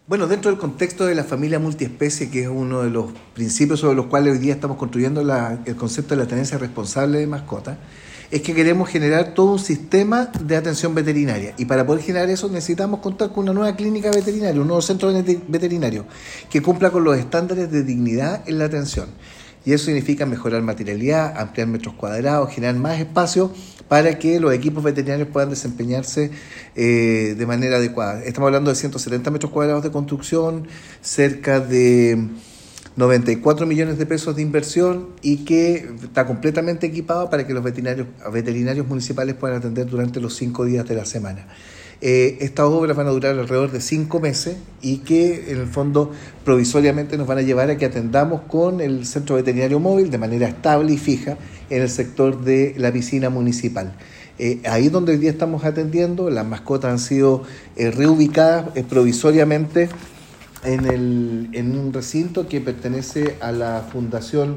Bueno, dentro del contexto de la familia multiespecie, que es uno de los principios sobre los cuales hoy día estamos construyendo el concepto de la tenencia responsable de mascotas, es que queremos generar todo un sistema de atención veterinaria. Y para poder generar eso necesitamos contar con una nueva clínica veterinaria, un nuevo centro veterinario, que cumpla con los estándares de dignidad en la atención. Y eso significa mejorar materialidad, ampliar metros cuadrados, generar más espacio para que los equipos veterinarios puedan desempeñarse de manera adecuada. Estamos hablando de 170 metros cuadrados de construcción, cerca de 94 millones de pesos de inversión y que está completamente equipado para que los veterinarios municipales puedan atender durante los 5 días de la semana. Estas obras van a durar alrededor de 5 meses y que en el fondo provisoriamente nos van a llevar a que atendamos con el centro veterinario móvil de manera estable y fija en el sector de la piscina municipal. Ahí donde hoy día estamos atendiendo, las mascotas han sido reubicadas provisoriamente en un recinto que pertenece a la Fundación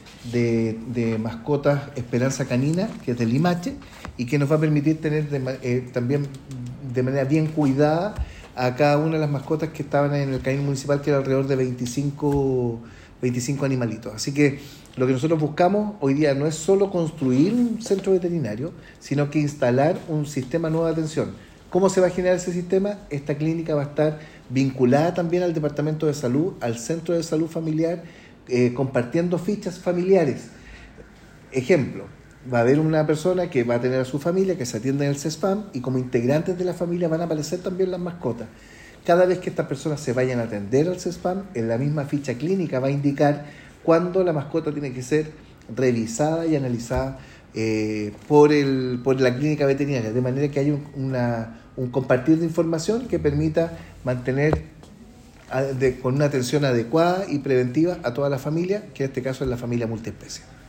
de Mascotas Esperanza Canina, que es de Limache, y que nos va a permitir tener también de manera bien cuidada a cada una de las mascotas que estaban en el canil municipal, que era alrededor de 25 animalitos. Así que lo que nosotros buscamos hoy día no es solo construir un centro veterinario, sino que instalar un sistema nuevo de atención. ¿Cómo se va a generar ese sistema? Esta clínica va a estar vinculada también al Departamento de Salud, al Centro de Salud Familiar, compartiendo fichas familiares. Ejemplo, va a haber una persona que va a tener a su familia, que se atiende en el CESFAM, y como integrantes de la familia van a aparecer también las mascotas. Cada vez que estas personas se vayan a atender al CESFAM, en la misma ficha clínica va a indicar cuándo la mascota tiene que ser revisada y analizada por la clínica veterinaria, de manera que haya un compartir de información que permita mantener con una atención adecuada y preventiva a toda la familia, que en este caso es la familia multiespecie.